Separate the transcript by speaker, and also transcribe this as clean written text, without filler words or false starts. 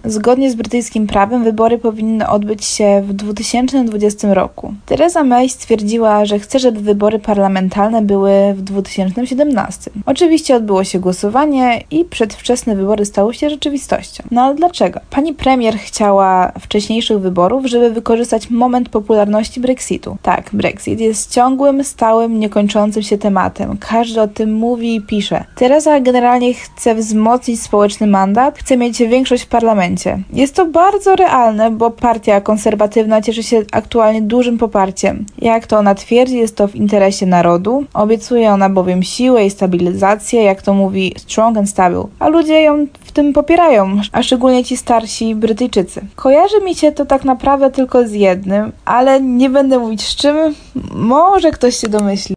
Speaker 1: Zgodnie z brytyjskim prawem wybory powinny odbyć się w 2020 roku. Theresa May stwierdziła, że chce, żeby wybory parlamentarne były w 2017. Oczywiście odbyło się głosowanie i przedwczesne wybory stały się rzeczywistością. No ale dlaczego? Pani premier chciała wcześniejszych wyborów, żeby wykorzystać moment popularności Brexitu. Tak, Brexit jest ciągłym, stałym, niekończącym się tematem. Każdy o tym mówi i pisze. Theresa generalnie chce wzmocnić społeczny mandat, chce mieć większość w parlamencie. Jest to bardzo realne, bo partia konserwatywna cieszy się aktualnie dużym poparciem. Jak to ona twierdzi, jest to w interesie narodu. Obiecuje ona bowiem siłę i stabilizację, jak to mówi strong and stable. A ludzie ją w tym popierają, a szczególnie ci starsi Brytyjczycy. Kojarzy mi się to tak naprawdę tylko z jednym, ale nie będę mówić z czym. Może ktoś się domyśli.